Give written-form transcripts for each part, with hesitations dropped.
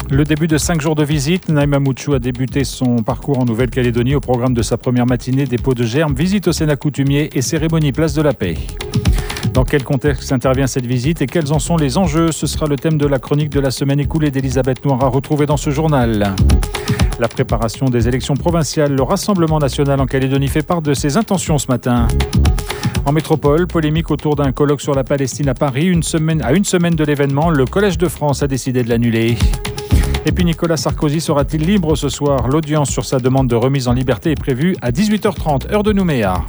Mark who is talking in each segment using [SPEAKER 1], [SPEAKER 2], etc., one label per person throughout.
[SPEAKER 1] Le début de 5 jours de visite, Naïma Mouchou a débuté son parcours en Nouvelle-Calédonie au programme de sa première matinée, dépôt de germes, visite au Sénat coutumier et cérémonie place de la Paix. Dans quel contexte intervient cette visite et quels en sont les enjeux? Ce sera le thème de la chronique de la semaine écoulée d'Elisabeth Noir à retrouver dans ce journal. La préparation des élections provinciales, le Rassemblement national en Calédonie fait part de ses intentions ce matin. En métropole, polémique autour d'un colloque sur la Palestine à Paris. À une semaine de l'événement, le Collège de France a décidé de l'annuler. Et puis Nicolas Sarkozy sera-t-il libre ce soir? L'audience sur sa demande de remise en liberté est prévue à 18h30, heure de Nouméa.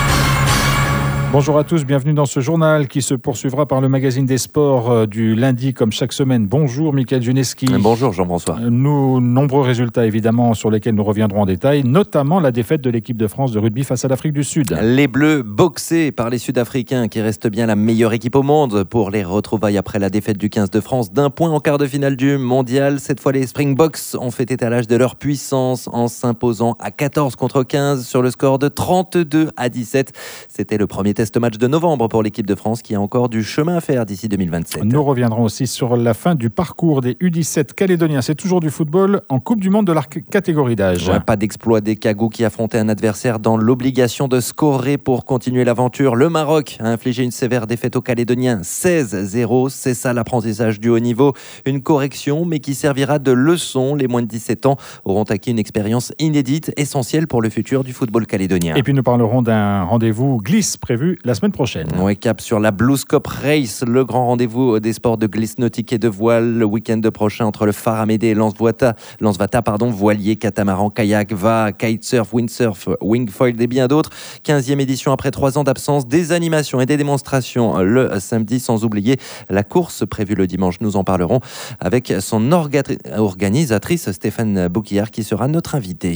[SPEAKER 1] Bonjour à tous, bienvenue dans ce journal qui se poursuivra par le magazine des sports du lundi comme chaque semaine. Bonjour Mickaël Juneski.
[SPEAKER 2] Bonjour Jean-François.
[SPEAKER 1] Nombreux résultats évidemment sur lesquels nous reviendrons en détail, notamment la défaite de l'équipe de France de rugby face à l'Afrique du Sud.
[SPEAKER 2] Les Bleus boxés par les Sud-Africains qui restent bien la meilleure équipe au monde pour les retrouvailles après la défaite du 15 de France d'un point en quart de finale du mondial. Cette fois les Springboks ont fait étalage de leur puissance en s'imposant à 14 contre 15 sur le score de 32-17. C'était le premier test match de novembre pour l'équipe de France qui a encore du chemin à faire d'ici 2027.
[SPEAKER 1] Nous reviendrons aussi sur la fin du parcours des U17 calédoniens. C'est toujours du football en Coupe du Monde de leur catégorie d'âge.
[SPEAKER 2] Pas d'exploit des Cagous qui affrontaient un adversaire dans l'obligation de scorer pour continuer l'aventure. Le Maroc a infligé une sévère défaite aux Calédoniens, 16-0. C'est ça l'apprentissage du haut niveau. Une correction mais qui servira de leçon. Les moins de 17 ans auront acquis une expérience inédite, essentielle pour le futur du football calédonien.
[SPEAKER 1] Et puis nous parlerons d'un rendez-vous glisse prévu la semaine prochaine.
[SPEAKER 2] On cap sur la Blues Cup Race, le grand rendez-vous des sports de glisse nautique et de voile le week-end prochain entre le Phare Amédée et Lansvata, voilier, catamaran, kayak, kitesurf, windsurf, wingfoil et bien d'autres. 15e édition après 3 ans d'absence, des animations et des démonstrations le samedi, sans oublier la course prévue le dimanche. Nous en parlerons avec son organisatrice Stéphane Bouquillard qui sera notre invitée.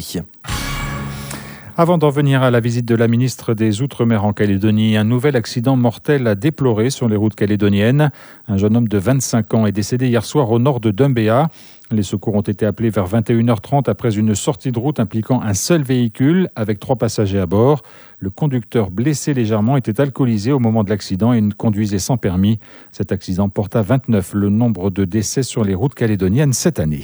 [SPEAKER 1] Avant d'en venir à la visite de la ministre des Outre-mer en Calédonie, un nouvel accident mortel à déplorer sur les routes calédoniennes. Un jeune homme de 25 ans est décédé hier soir au nord de Dumbéa. Les secours ont été appelés vers 21h30 après une sortie de route impliquant un seul véhicule avec 3 passagers à bord. Le conducteur blessé légèrement était alcoolisé au moment de l'accident et conduisait sans permis. Cet accident porte à 29 le nombre de décès sur les routes calédoniennes cette année.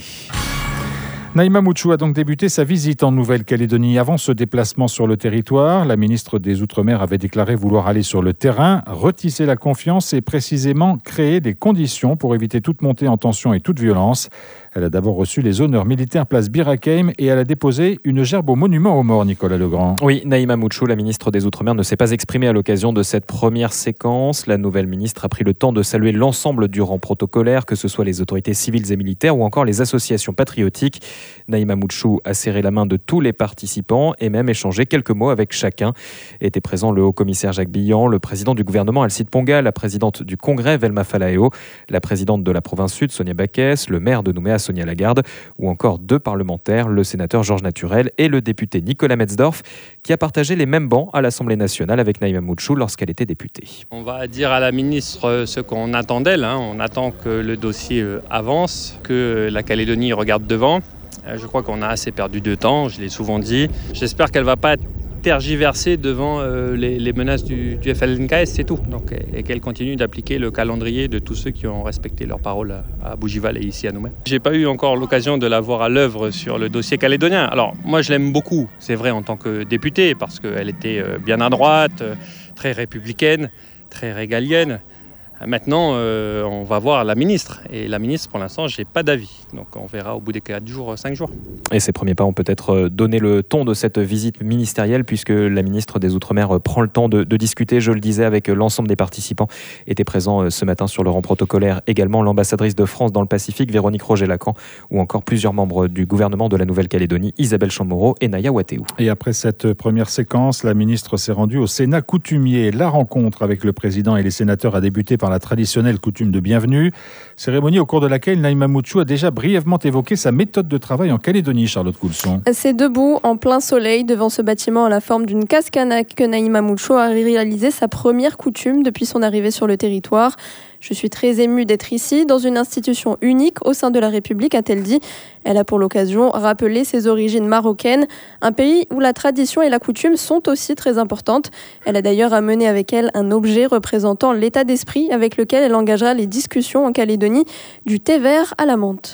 [SPEAKER 1] Naïma Mouchou a donc débuté sa visite en Nouvelle-Calédonie. Avant ce déplacement sur le territoire, la ministre des Outre-mer avait déclaré vouloir aller sur le terrain, retisser la confiance et précisément créer des conditions pour éviter toute montée en tension et toute violence. Elle a d'abord reçu les honneurs militaires place Bir Hakeim et elle a déposé une gerbe au monument aux morts, Nicolas Legrand.
[SPEAKER 3] Oui, Naïma Mouchou, la ministre des Outre-mer, ne s'est pas exprimée à l'occasion de cette première séquence. La nouvelle ministre a pris le temps de saluer l'ensemble du rang protocolaire, que ce soit les autorités civiles et militaires ou encore les associations patriotiques. Naïma Mouchou a serré la main de tous les participants et même échangé quelques mots avec chacun. Étaient présents le haut-commissaire Jacques Billan, le président du gouvernement Alcide Ponga, la présidente du Congrès Velma Falaeo, la présidente de la province sud Sonia Baquès, le maire de Nouméa Sonia Lagarde ou encore 2 parlementaires, le sénateur Georges Naturel et le député Nicolas Metzdorf, qui a partagé les mêmes bancs à l'Assemblée nationale avec Naïma Mouchou lorsqu'elle était députée.
[SPEAKER 4] On va dire à la ministre ce qu'on attend d'elle. On attend que le dossier avance, que la Calédonie regarde devant. Je crois qu'on a assez perdu de temps, je l'ai souvent dit. J'espère qu'elle ne va pas tergiverser devant les menaces du FLNKS, c'est tout. Donc, et qu'elle continue d'appliquer le calendrier de tous ceux qui ont respecté leurs paroles à Bougival et ici à Nouméa. J'ai pas eu encore l'occasion de la voir à l'œuvre sur le dossier calédonien. Alors moi je l'aime beaucoup, c'est vrai en tant que députée, parce qu'elle était bien à droite, très républicaine, très régalienne. Maintenant, on va voir la ministre. Et la ministre, pour l'instant, je n'ai pas d'avis. Donc, on verra au bout des 4 jours, 5 jours.
[SPEAKER 3] Et ces premiers pas ont peut-être donné le ton de cette visite ministérielle, puisque la ministre des Outre-mer prend le temps de discuter, je le disais, avec l'ensemble des participants. Était présent ce matin sur le rang protocolaire également l'ambassadrice de France dans le Pacifique, Véronique Roger-Lacan, ou encore plusieurs membres du gouvernement de la Nouvelle-Calédonie, Isabelle Chamorro et Naya Wateou.
[SPEAKER 1] Et après cette première séquence, la ministre s'est rendue au Sénat coutumier. La rencontre avec le président et les sénateurs a débuté par la traditionnelle coutume de bienvenue. Cérémonie au cours de laquelle Naïma Mouchou a déjà brièvement évoqué sa méthode de travail en Calédonie, Charlotte Coulson.
[SPEAKER 5] C'est debout, en plein soleil, devant ce bâtiment à la forme d'une cascanaque que Naïma Mouchou a réalisé sa première coutume depuis son arrivée sur le territoire. Je suis très émue d'être ici, dans une institution unique au sein de la République, a-t-elle dit. Elle a pour l'occasion rappelé ses origines marocaines, un pays où la tradition et la coutume sont aussi très importantes. Elle a d'ailleurs amené avec elle un objet représentant l'état d'esprit avec lequel elle engagera les discussions en Calédonie, du thé vert à la menthe.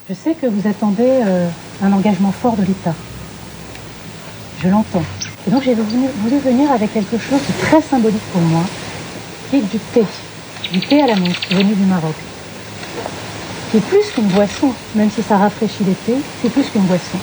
[SPEAKER 6] Je sais que vous attendez un engagement fort de l'État. Je l'entends. Et donc j'ai voulu venir avec quelque chose de très symbolique pour moi, qui est du thé à la menthe, venu du Maroc. Qui est plus qu'une boisson, même si ça rafraîchit l'été, c'est plus qu'une boisson.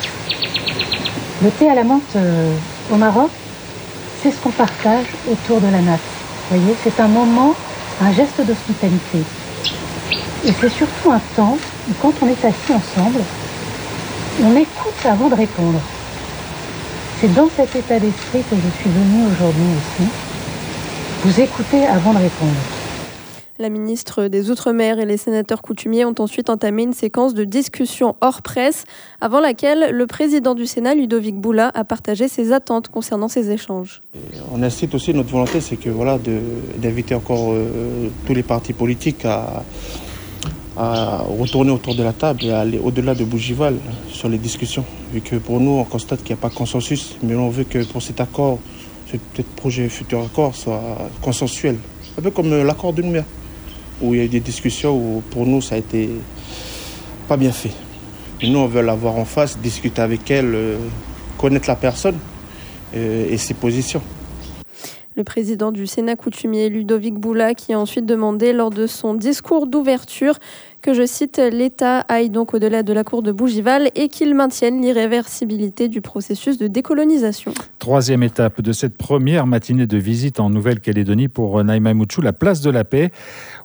[SPEAKER 6] Le thé à la menthe au Maroc, c'est ce qu'on partage autour de la nappe. Vous voyez, c'est un moment, un geste d'hospitalité. Et c'est surtout un temps où quand on est assis ensemble, on écoute avant de répondre. C'est dans cet état d'esprit que je suis venue aujourd'hui ici. Vous écoutez avant de répondre.
[SPEAKER 5] La ministre des Outre-mer et les sénateurs coutumiers ont ensuite entamé une séquence de discussion hors presse, avant laquelle le président du Sénat, Ludovic Boula, a partagé ses attentes concernant ces échanges.
[SPEAKER 7] On incite aussi, notre volonté, c'est que d'inviter encore tous les partis politiques à retourner autour de la table et à aller au-delà de Bougival sur les discussions. Vu que pour nous, on constate qu'il n'y a pas de consensus, mais on veut que pour cet accord, ce projet futur accord soit consensuel. Un peu comme l'accord de Nouméa, où il y a eu des discussions où pour nous, ça a été pas bien fait. Et nous, on veut l'avoir en face, discuter avec elle, connaître la personne et ses positions.
[SPEAKER 5] Le président du Sénat coutumier, Ludovic Boula, qui a ensuite demandé lors de son discours d'ouverture que, je cite, l'État aille donc au-delà de la cour de Bougival et qu'il maintienne l'irréversibilité du processus de décolonisation.
[SPEAKER 1] Troisième étape de cette première matinée de visite en Nouvelle-Calédonie pour Naïma Moutchou, la place de la Paix,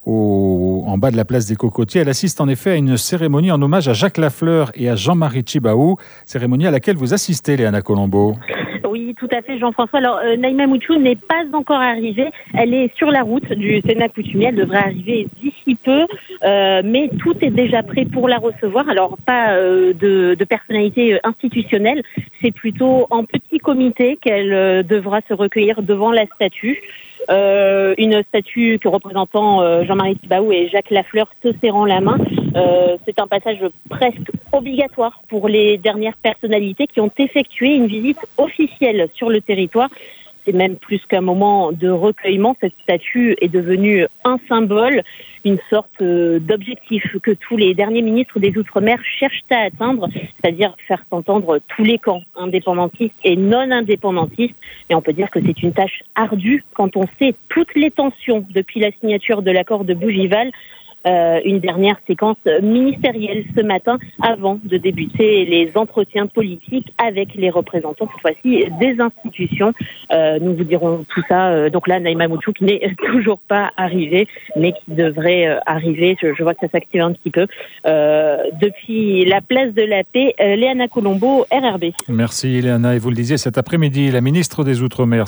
[SPEAKER 1] en bas de la place des Cocotiers. Elle assiste en effet à une cérémonie en hommage à Jacques Lafleur et à Jean-Marie Tjibaou, cérémonie à laquelle vous assistez, Léana Colombo.
[SPEAKER 8] Oui, tout à fait, Jean-François. Alors, Naïma Moutchou n'est pas encore arrivée. Elle est sur la route du Sénat coutumier. Elle devrait arriver d'ici peu, mais tout est déjà prêt pour la recevoir. Alors, pas de personnalité institutionnelle. C'est plutôt en petit comité qu'elle devra se recueillir devant la statue. Une statue que représentant Jean-Marie Tjibaou et Jacques Lafleur se serrant la main. C'est un passage presque obligatoire pour les dernières personnalités qui ont effectué une visite officielle sur le territoire. C'est même plus qu'un moment de recueillement. Cette statue est devenue un symbole, une sorte d'objectif que tous les derniers ministres des Outre-mer cherchent à atteindre, c'est-à-dire faire s'entendre tous les camps, indépendantistes et non indépendantistes. Et on peut dire que c'est une tâche ardue quand on sait toutes les tensions depuis la signature de l'accord de Bougival. Une dernière séquence ministérielle ce matin avant de débuter les entretiens politiques avec les représentants, cette fois-ci, des institutions. Nous vous dirons tout ça. Donc là, Naïma Moutchou qui n'est toujours pas arrivée, mais qui devrait arriver. Je vois que ça s'active un petit peu. Depuis la place de la Paix, Léana Colombo, RRB.
[SPEAKER 1] Merci Léana. Et vous le disiez, cet après-midi, la ministre des Outre-mer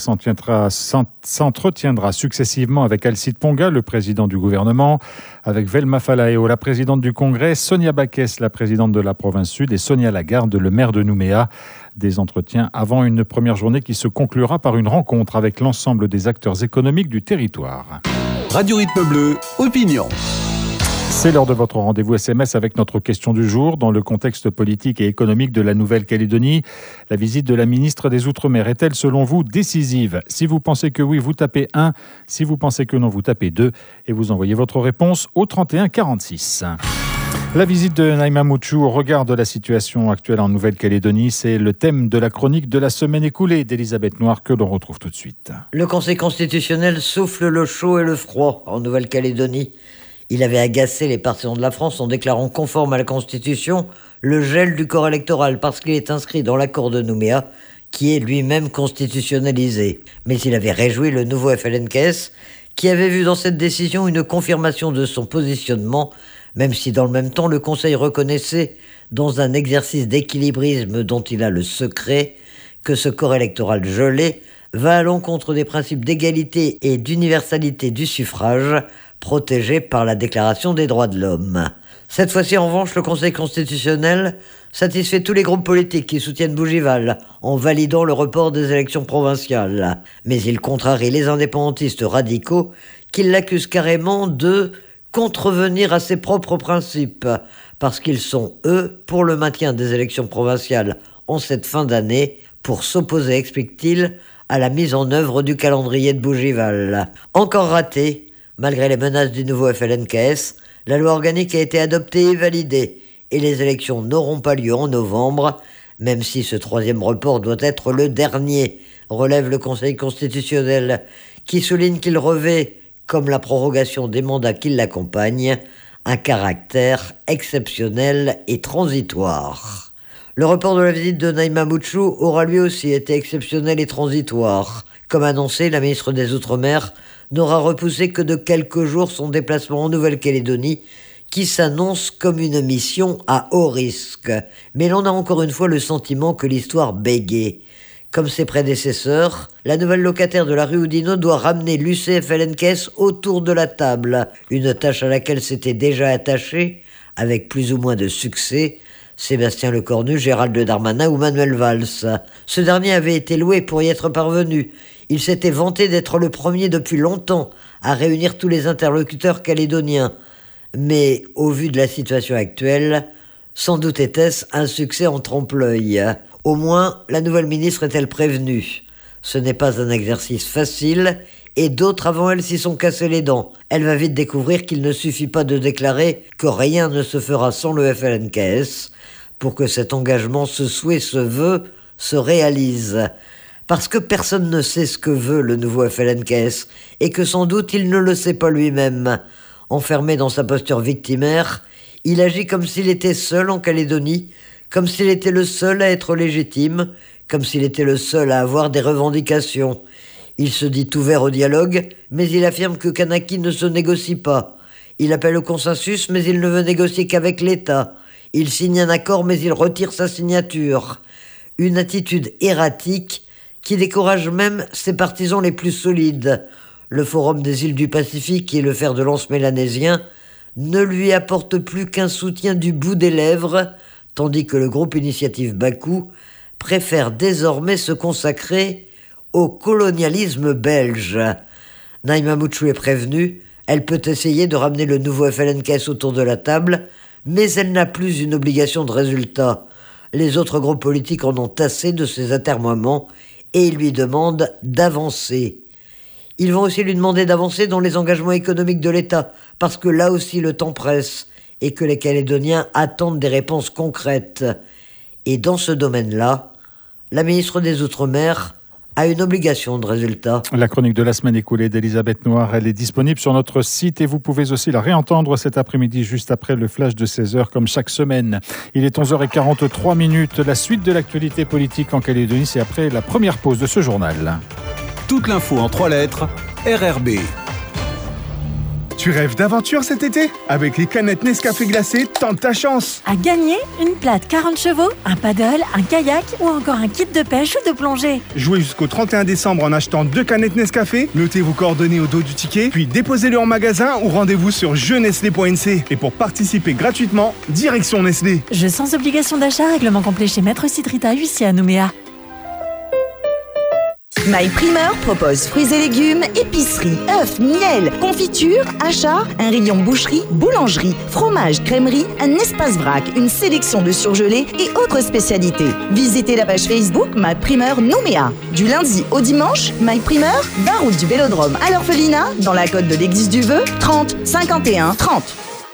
[SPEAKER 1] s'entretiendra successivement avec Alcide Ponga, le président du gouvernement, avec Velma Falaeo, la présidente du Congrès, Sonia Baquès, la présidente de la province Sud, et Sonia Lagarde, le maire de Nouméa. Des entretiens avant une première journée qui se conclura par une rencontre avec l'ensemble des acteurs économiques du territoire.
[SPEAKER 9] Radio Rythme Bleu, opinion.
[SPEAKER 1] C'est l'heure de votre rendez-vous SMS avec notre question du jour. Dans le contexte politique et économique de la Nouvelle-Calédonie, la visite de la ministre des Outre-mer est-elle selon vous décisive ? Si vous pensez que oui, vous tapez 1. Si vous pensez que non, vous tapez 2. Et vous envoyez votre réponse au 31 46. La visite de Naïma Moutchou au regard de la situation actuelle en Nouvelle-Calédonie, c'est le thème de la chronique de la semaine écoulée d'Elisabeth Noir que l'on retrouve tout de suite.
[SPEAKER 10] Le Conseil constitutionnel souffle le chaud et le froid en Nouvelle-Calédonie. Il avait agacé les partisans de la France en déclarant conforme à la Constitution le gel du corps électoral parce qu'il est inscrit dans l'accord de Nouméa qui est lui-même constitutionnalisé. Mais il avait réjoui le nouveau FLNKS qui avait vu dans cette décision une confirmation de son positionnement, même si dans le même temps le Conseil reconnaissait, dans un exercice d'équilibrisme dont il a le secret, que ce corps électoral gelé va à l'encontre des principes d'égalité et d'universalité du suffrage protégés par la Déclaration des droits de l'homme. Cette fois-ci, en revanche, le Conseil constitutionnel satisfait tous les groupes politiques qui soutiennent Bougival en validant le report des élections provinciales. Mais il contrarie les indépendantistes radicaux qui l'accusent carrément de contrevenir à ses propres principes, parce qu'ils sont, eux, pour le maintien des élections provinciales en cette fin d'année, pour s'opposer, explique-t-il, à la mise en œuvre du calendrier de Bougival. Encore raté, malgré les menaces du nouveau FLNKS, la loi organique a été adoptée et validée, et les élections n'auront pas lieu en novembre, même si ce troisième report doit être le dernier, relève le Conseil constitutionnel, qui souligne qu'il revêt, comme la prorogation des mandats qui l'accompagnent, un caractère exceptionnel et transitoire. Le report de la visite de Naïma Moutchou aura lui aussi été exceptionnel et transitoire. Comme annoncé, la ministre des Outre-mer n'aura repoussé que de quelques jours son déplacement en Nouvelle-Calédonie, qui s'annonce comme une mission à haut risque. Mais l'on a encore une fois le sentiment que l'histoire bégaye. Comme ses prédécesseurs, la nouvelle locataire de la rue Oudinot doit ramener l'UCFLNKS autour de la table, une tâche à laquelle s'étaient déjà attachés, avec plus ou moins de succès, Sébastien Lecornu, Gérald Darmanin ou Manuel Valls. Ce dernier avait été loué pour y être parvenu. Il s'était vanté d'être le premier depuis longtemps à réunir tous les interlocuteurs calédoniens. Mais au vu de la situation actuelle, sans doute était-ce un succès en trompe-l'œil. Au moins, la nouvelle ministre est-elle prévenue. Ce n'est pas un exercice facile, et d'autres avant elle s'y sont cassés les dents. Elle va vite découvrir qu'il ne suffit pas de déclarer que rien ne se fera sans le FLNKS pour que cet engagement, ce souhait, ce vœu, se réalise. Parce que personne ne sait ce que veut le nouveau FLNKS, et que sans doute il ne le sait pas lui-même. Enfermé dans sa posture victimaire, il agit comme s'il était seul en Calédonie, comme s'il était le seul à être légitime, comme s'il était le seul à avoir des revendications. Il se dit ouvert au dialogue, mais il affirme que Kanaki ne se négocie pas. Il appelle au consensus, mais il ne veut négocier qu'avec l'État. Il signe un accord, mais il retire sa signature. Une attitude erratique qui décourage même ses partisans les plus solides. Le Forum des îles du Pacifique et le fer de lance mélanésien ne lui apportent plus qu'un soutien du bout des lèvres, tandis que le groupe Initiative Bakou préfère désormais se consacrer au colonialisme belge. Naïma Moutchou est prévenue, elle peut essayer de ramener le nouveau FLNKS autour de la table, mais elle n'a plus une obligation de résultat. Les autres groupes politiques en ont assez de ces atermoiements et ils lui demandent d'avancer. Ils vont aussi lui demander d'avancer dans les engagements économiques de l'État, parce que là aussi le temps presse et que les Calédoniens attendent des réponses concrètes. Et dans ce domaine-là, la ministre des Outre-mer a une obligation de résultat.
[SPEAKER 1] La chronique de la semaine écoulée d'Elisabeth Noir, elle est disponible sur notre site et vous pouvez aussi la réentendre cet après-midi juste après le flash de 16h comme chaque semaine. Il est 11h43. La suite de l'actualité politique en Calédonie, c'est après la première pause de ce journal.
[SPEAKER 9] Toute l'info en 3 lettres, RRB.
[SPEAKER 11] Tu rêves d'aventure cet été ? Avec les canettes Nescafé glacées, tente ta chance !
[SPEAKER 12] À gagner une plate 40 chevaux, un paddle, un kayak ou encore un kit de pêche ou de plongée.
[SPEAKER 11] Jouez jusqu'au 31 décembre en achetant 2 canettes Nescafé, notez vos coordonnées au dos du ticket, puis déposez-le en magasin ou rendez-vous sur jeunestlé.nc. Et pour participer gratuitement, direction Nestlé.
[SPEAKER 12] Jeu sans obligation d'achat, règlement complet chez Maître Citrita, huissier à Nouméa.
[SPEAKER 13] MyPrimeur propose fruits et légumes, épicerie, œufs, miel, confiture, achats, un rayon boucherie, boulangerie, fromage, crèmerie, un espace vrac, une sélection de surgelés et autres spécialités. Visitez la page Facebook MyPrimeur Nouméa. Du lundi au dimanche, MyPrimeur, 20 route du Vélodrome à l'Orphelinat, dans la côte de l'Église du Vœu, 30 51 30.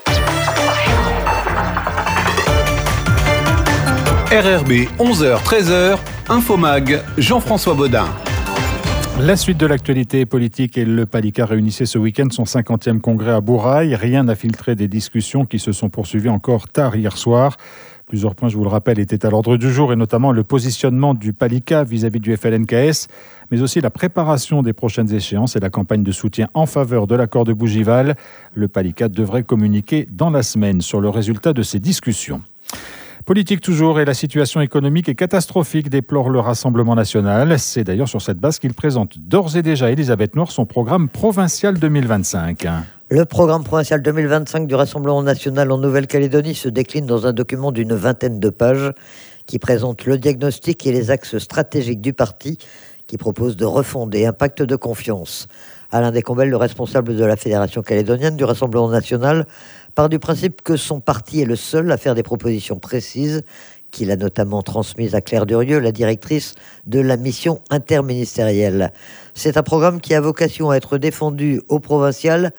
[SPEAKER 9] RRB 11h-13h, Infomag, Jean-François Baudin.
[SPEAKER 1] La suite de l'actualité politique et le Palika réunissait ce week-end son 50e congrès à Bourail. Rien n'a filtré des discussions qui se sont poursuivies encore tard hier soir. Plusieurs points, je vous le rappelle, étaient à l'ordre du jour et notamment le positionnement du Palika vis-à-vis du FLNKS, mais aussi la préparation des prochaines échéances et la campagne de soutien en faveur de l'accord de Bougival. Le Palika devrait communiquer dans la semaine sur le résultat de ces discussions. Politique toujours et la situation économique est catastrophique, déplore le Rassemblement national. C'est d'ailleurs sur cette base qu'il présente d'ores et déjà, Elisabeth Noir, son programme provincial 2025.
[SPEAKER 10] Le programme provincial 2025 du Rassemblement national en Nouvelle-Calédonie se décline dans un document d'une 20aine de pages qui présente le diagnostic et les axes stratégiques du parti qui propose de refonder un pacte de confiance. Alain Descombelles, le responsable de la Fédération calédonienne du Rassemblement national, part du principe que son parti est le seul à faire des propositions précises, qu'il a notamment transmises à Claire Durieux, la directrice de la mission interministérielle. C'est un programme qui a vocation à être défendu au provincial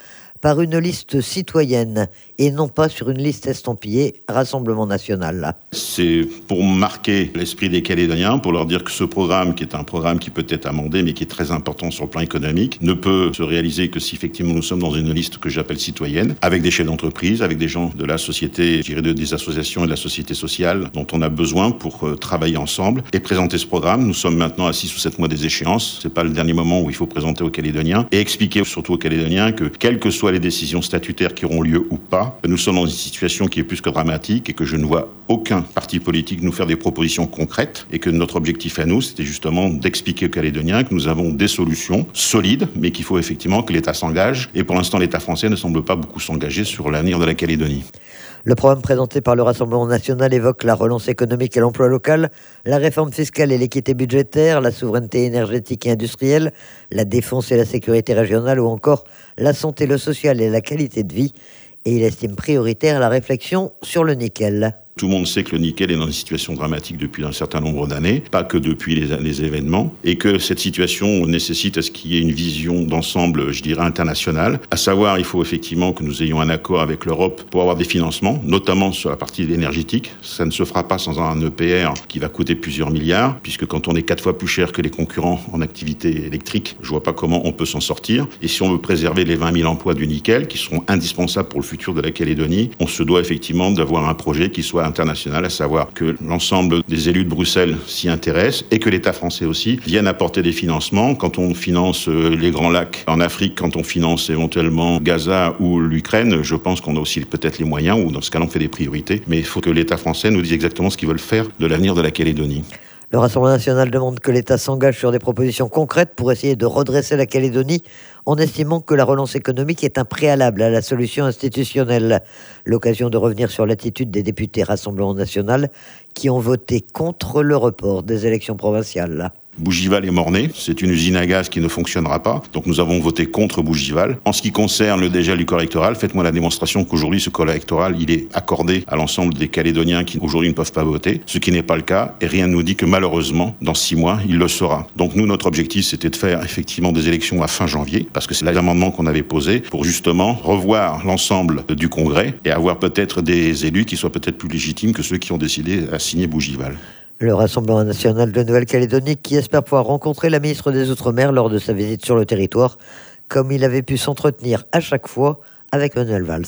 [SPEAKER 10] par une liste citoyenne et non pas sur une liste estampillée Rassemblement National.
[SPEAKER 14] C'est pour marquer l'esprit des Calédoniens, pour leur dire que ce programme, qui est un programme qui peut être amendé, mais qui est très important sur le plan économique, ne peut se réaliser que si effectivement nous sommes dans une liste que j'appelle citoyenne, avec des chefs d'entreprise, avec des gens de la société, je dirais des associations et de la société sociale dont on a besoin pour travailler ensemble et présenter ce programme. Nous sommes maintenant à 6 ou 7 mois des échéances. C'est pas le dernier moment où il faut présenter aux Calédoniens et expliquer surtout aux Calédoniens que quelles que soient les décisions statutaires qui auront lieu ou pas, nous sommes dans une situation qui est plus que dramatique et que je ne vois aucun parti politique nous faire des propositions concrètes et que notre objectif à nous, c'était justement d'expliquer aux Calédoniens que nous avons des solutions solides, mais qu'il faut effectivement que l'État s'engage. Et pour l'instant, l'État français ne semble pas beaucoup s'engager sur l'avenir de la Calédonie.
[SPEAKER 10] Le programme présenté par le Rassemblement national évoque la relance économique et l'emploi local, la réforme fiscale et l'équité budgétaire, la souveraineté énergétique et industrielle, la défense et la sécurité régionale ou encore la santé, le social et la qualité de vie. Et il estime prioritaire la réflexion sur le nickel.
[SPEAKER 14] Tout le monde sait que le nickel est dans une situation dramatique depuis un certain nombre d'années, pas que depuis les événements, et que cette situation nécessite à ce qu'il y ait une vision d'ensemble, je dirais, internationale. À savoir, il faut effectivement que nous ayons un accord avec l'Europe pour avoir des financements, notamment sur la partie énergétique. Ça ne se fera pas sans un EPR qui va coûter plusieurs milliards, puisque quand on est 4 fois plus cher que les concurrents en activité électrique, je vois pas comment on peut s'en sortir. Et si on veut préserver les 20 000 emplois du nickel, qui seront indispensables pour le futur de la Calédonie, on se doit effectivement d'avoir un projet qui soit international, à savoir que l'ensemble des élus de Bruxelles s'y intéressent et que l'État français aussi vienne apporter des financements. Quand on finance les Grands Lacs en Afrique, quand on finance éventuellement Gaza ou l'Ukraine, je pense qu'on a aussi peut-être les moyens, ou dans ce cas-là on fait des priorités, mais il faut que l'État français nous dise exactement ce qu'ils veulent faire de l'avenir de la Calédonie.
[SPEAKER 10] Le Rassemblement national demande que l'État s'engage sur des propositions concrètes pour essayer de redresser la Calédonie en estimant que la relance économique est un préalable à la solution institutionnelle. L'occasion de revenir sur l'attitude des députés Rassemblement national qui ont voté contre le report des élections provinciales.
[SPEAKER 14] Bougival est mort-né, c'est une usine à gaz qui ne fonctionnera pas, donc nous avons voté contre Bougival. En ce qui concerne le dégel du corps électoral, faites-moi la démonstration qu'aujourd'hui ce corps électoral, il est accordé à l'ensemble des Calédoniens qui aujourd'hui ne peuvent pas voter, ce qui n'est pas le cas, et rien ne nous dit que malheureusement, dans 6 mois, il le sera. Donc nous, notre objectif, c'était de faire effectivement des élections à fin janvier, parce que c'est l'amendement qu'on avait posé pour justement revoir l'ensemble du Congrès et avoir peut-être des élus qui soient peut-être plus légitimes que ceux qui ont décidé à signer Bougival.
[SPEAKER 10] Le Rassemblement national de Nouvelle-Calédonie qui espère pouvoir rencontrer la ministre des Outre-mer lors de sa visite sur le territoire, comme il avait pu s'entretenir à chaque fois avec Manuel Valls.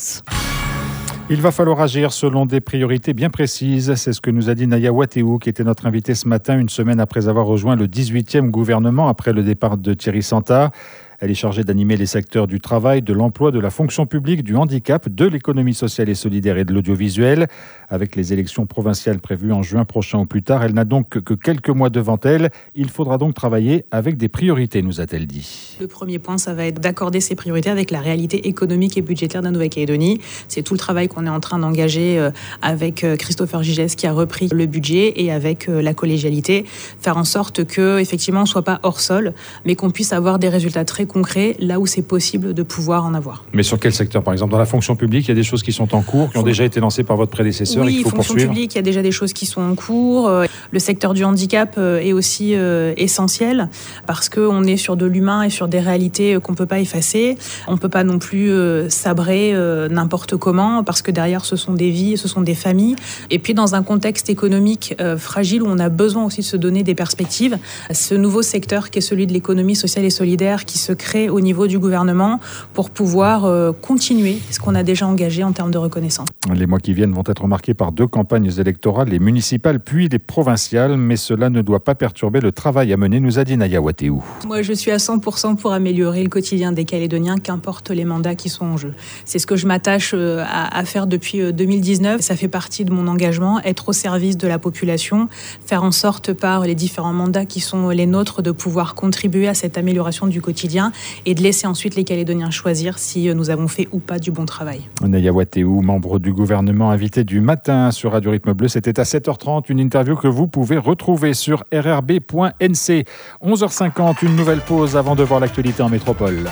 [SPEAKER 1] Il va falloir agir selon des priorités bien précises. C'est ce que nous a dit Naya Wateou, qui était notre invitée ce matin, une semaine après avoir rejoint le 18e gouvernement après le départ de Thierry Santa. Elle est chargée d'animer les secteurs du travail, de l'emploi, de la fonction publique, du handicap, de l'économie sociale et solidaire et de l'audiovisuel. Avec les élections provinciales prévues en juin prochain ou plus tard, elle n'a donc que quelques mois devant elle. Il faudra donc travailler avec des priorités, nous a-t-elle dit.
[SPEAKER 15] Le premier point, ça va être d'accorder ces priorités avec la réalité économique et budgétaire de la Nouvelle-Calédonie. C'est tout le travail qu'on est en train d'engager avec Christopher Gigès qui a repris le budget et avec la collégialité. Faire en sorte que, effectivement, on ne soit pas hors sol, mais qu'on puisse avoir des résultats très concret là où c'est possible de pouvoir en avoir.
[SPEAKER 1] Mais sur quel secteur, par exemple? Dans la fonction publique, il y a des choses qui sont en cours, qui ont déjà été lancées par votre prédécesseur et qu'il faut poursuivre? Oui, fonction publique,
[SPEAKER 15] il y a déjà des choses qui sont en cours. Le secteur du handicap est aussi essentiel parce qu'on est sur de l'humain et sur des réalités qu'on ne peut pas effacer. On ne peut pas non plus sabrer n'importe comment parce que derrière, ce sont des vies, ce sont des familles. Et puis, dans un contexte économique fragile où on a besoin aussi de se donner des perspectives, ce nouveau secteur qui est celui de l'économie sociale et solidaire qui se crée au niveau du gouvernement pour pouvoir continuer ce qu'on a déjà engagé en termes de reconnaissance.
[SPEAKER 1] Les mois qui viennent vont être marqués par 2 campagnes électorales, les municipales puis les provinciales, mais cela ne doit pas perturber le travail à mener, nous a dit Naya Wateou.
[SPEAKER 15] Moi, je suis à 100% pour améliorer le quotidien des Calédoniens, qu'importe les mandats qui sont en jeu. C'est ce que je m'attache à faire depuis 2019. Ça fait partie de mon engagement, être au service de la population, faire en sorte par les différents mandats qui sont les nôtres de pouvoir contribuer à cette amélioration du quotidien et de laisser ensuite les Calédoniens choisir si nous avons fait ou pas du bon travail.
[SPEAKER 1] Naya Wateou, membre du gouvernement, invité du matin sur Radio Rythme Bleu. C'était à 7h30, une interview que vous pouvez retrouver sur rrb.nc. 11h50, une nouvelle pause avant de voir l'actualité en métropole.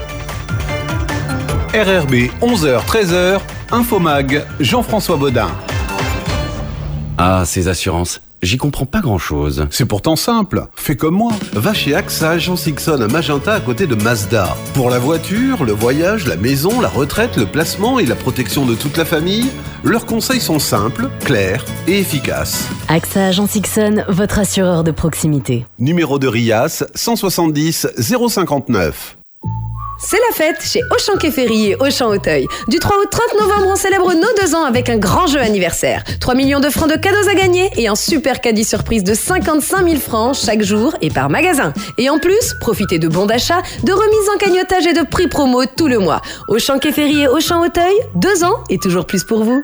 [SPEAKER 9] RRB, 11h-13h, Infomag, Jean-François Baudin.
[SPEAKER 16] Ah, ces assurances,
[SPEAKER 9] J'y comprends pas grand-chose. C'est pourtant simple. Fais comme moi. Va chez AXA Agence Ixon à Magenta à côté de Mazda. Pour la voiture, le voyage, la maison, la retraite, le placement et la protection de toute la famille, leurs conseils sont simples, clairs et efficaces.
[SPEAKER 16] AXA Agence Ixon, votre assureur de proximité.
[SPEAKER 9] Numéro de RIAS 170 059.
[SPEAKER 17] C'est la fête chez Auchan Quai Ferry et Auchan Auteuil. Du 3 au 30 novembre, on célèbre nos 2 ans avec un grand jeu anniversaire. 3 millions de francs de cadeaux à gagner et un super caddie surprise de 55 000 francs chaque jour et par magasin. Et en plus, profitez de bons d'achat, de remises en cagnotage et de prix promo tout le mois. Auchan Quai Ferry et Auchan Auteuil, 2 ans et toujours plus pour vous.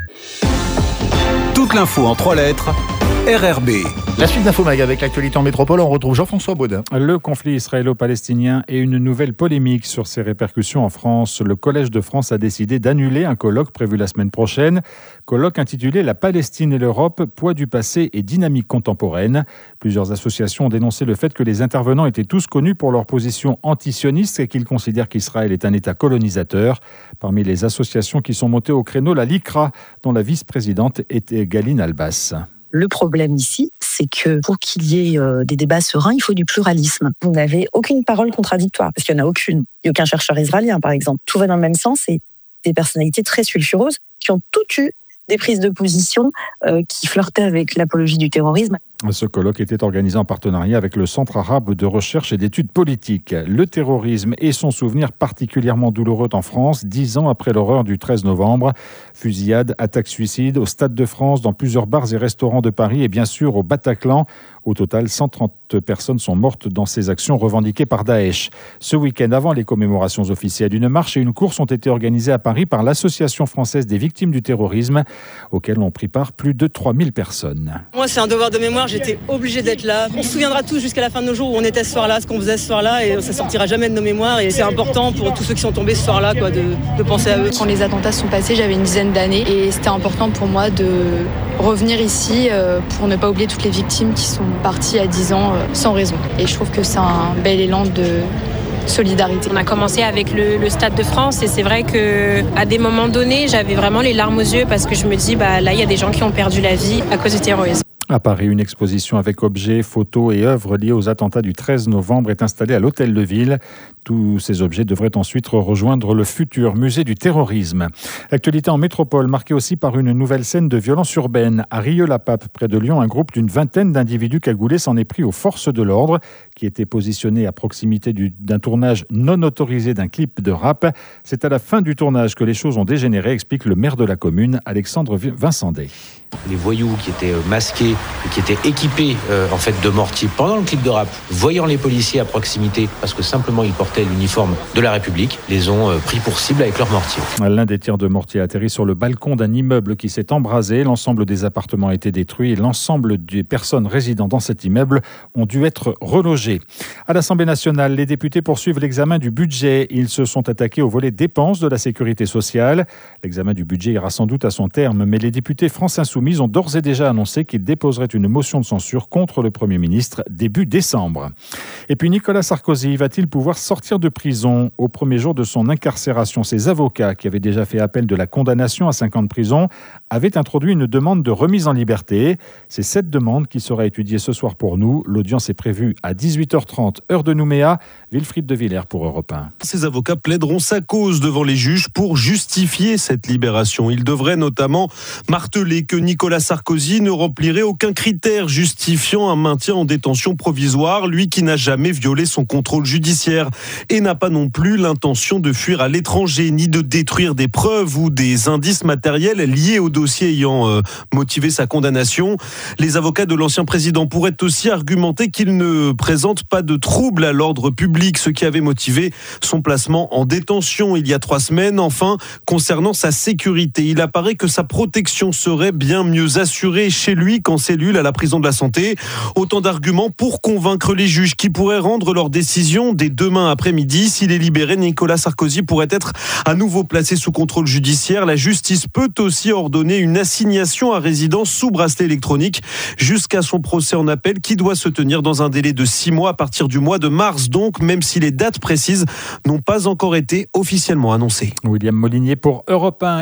[SPEAKER 9] Toute l'info en 3 lettres, RRB.
[SPEAKER 18] La suite d'Infomag avec l'actualité en métropole, on retrouve Jean-François Baudin.
[SPEAKER 1] Le conflit israélo-palestinien et une nouvelle polémique sur ses répercussions en France. Le Collège de France a décidé d'annuler un colloque prévu la semaine prochaine. Colloque intitulé « La Palestine et l'Europe, poids du passé et dynamique contemporaine ». Plusieurs associations ont dénoncé le fait que les intervenants étaient tous connus pour leur position antisioniste et qu'ils considèrent qu'Israël est un État colonisateur. Parmi les associations qui sont montées au créneau, la LICRA, dont la vice-présidente était Galine Albas.
[SPEAKER 19] Le problème ici, c'est que pour qu'il y ait des débats sereins, il faut du pluralisme. Vous n'avez aucune parole contradictoire, parce qu'il n'y en a aucune. Il n'y a aucun chercheur israélien, par exemple. Tout va dans le même sens et des personnalités très sulfureuses qui ont toutes eu des prises de position qui flirtaient avec l'apologie du terrorisme.
[SPEAKER 1] Ce colloque était organisé en partenariat avec le Centre arabe de recherche et d'études politiques. Le terrorisme et son souvenir particulièrement douloureux en France, 10 ans après l'horreur du 13 novembre. Fusillade, attaque suicide au Stade de France, dans plusieurs bars et restaurants de Paris et bien sûr au Bataclan. Au total, 130 personnes sont mortes dans ces actions revendiquées par Daesh. Ce week-end, avant les commémorations officielles, une marche et une course ont été organisées à Paris par l'Association française des victimes du terrorisme, auxquelles ont pris part plus de 3000 personnes.
[SPEAKER 20] Moi, c'est un devoir de mémoire, j'étais obligée d'être là. On se souviendra tous jusqu'à la fin de nos jours où on était ce soir-là, ce qu'on faisait ce soir-là, et ça sortira jamais de nos mémoires. Et c'est important pour tous ceux qui sont tombés ce soir-là, de penser à eux.
[SPEAKER 21] Quand les attentats sont passés, j'avais une dizaine d'années, et c'était important pour moi de revenir ici pour ne pas oublier toutes les victimes qui sont parties à 10 ans sans raison. Et je trouve que c'est un bel élan de solidarité.
[SPEAKER 22] On a commencé avec le Stade de France et c'est vrai qu'à des moments donnés, j'avais vraiment les larmes aux yeux parce que je me dis, là, il y a des gens qui ont perdu la vie à cause du terrorisme.
[SPEAKER 1] À Paris, une exposition avec objets, photos et œuvres liées aux attentats du 13 novembre est installée à l'Hôtel de Ville. Tous ces objets devraient ensuite rejoindre le futur musée du terrorisme. L'actualité en métropole, marquée aussi par une nouvelle scène de violence urbaine. À Rieux-la-Pape, près de Lyon, un groupe d'une vingtaine d'individus cagoulés s'en est pris aux forces de l'ordre, qui étaient positionnées à proximité d'un tournage non autorisé d'un clip de rap. C'est à la fin du tournage que les choses ont dégénéré, explique le maire de la commune, Alexandre Vincendet.
[SPEAKER 23] Les voyous qui étaient masqués et qui étaient équipés de mortiers pendant le clip de rap, voyant les policiers à proximité parce que simplement ils portaient l'uniforme de la République, les ont pris pour cible avec leurs mortiers.
[SPEAKER 1] L'un des tirs de mortier a atterri sur le balcon d'un immeuble qui s'est embrasé. L'ensemble des appartements a été détruit et l'ensemble des personnes résidant dans cet immeuble ont dû être relogées. À l'Assemblée nationale, les députés poursuivent l'examen du budget. Ils se sont attaqués au volet dépenses de la sécurité sociale. L'examen du budget ira sans doute à son terme, mais les députés France Insoumise ont d'ores et déjà annoncé qu'ils déposeraient une motion de censure contre le Premier ministre début décembre. Et puis Nicolas Sarkozy va-t-il pouvoir sortir de prison au premier jour de son incarcération? Ses avocats, qui avaient déjà fait appel de la condamnation à 5 ans de prison, avaient introduit une demande de remise en liberté. C'est cette demande qui sera étudiée ce soir pour nous. L'audience est prévue à 18h30, heure de Nouméa. Wilfried de Villers pour Europe 1.
[SPEAKER 24] Ces avocats plaideront sa cause devant les juges pour justifier cette libération. Ils devraient notamment marteler que Nicolas Sarkozy ne remplirait aucun critère justifiant un maintien en détention provisoire, lui qui n'a jamais violé son contrôle judiciaire et n'a pas non plus l'intention de fuir à l'étranger, ni de détruire des preuves ou des indices matériels liés au dossier ayant motivé sa condamnation. Les avocats de l'ancien président pourraient aussi argumenter qu'il ne présente pas de trouble à l'ordre public, ce qui avait motivé son placement en détention il y a 3 semaines. Enfin, concernant sa sécurité, il apparaît que sa protection serait bien mieux assurée chez lui qu'en cellule à la prison de la Santé. Autant d'arguments pour convaincre les juges qui pourraient rendre leur décision dès demain après-midi. S'il est libéré, Nicolas Sarkozy pourrait être à nouveau placé sous contrôle judiciaire. La justice peut aussi ordonner une assignation à résidence sous bracelet électronique jusqu'à son procès en appel qui doit se tenir dans un délai de 6 mois à partir du mois de mars. Donc, même si les dates précises n'ont pas encore été officiellement annoncées.
[SPEAKER 1] William Molinier pour Europe 1.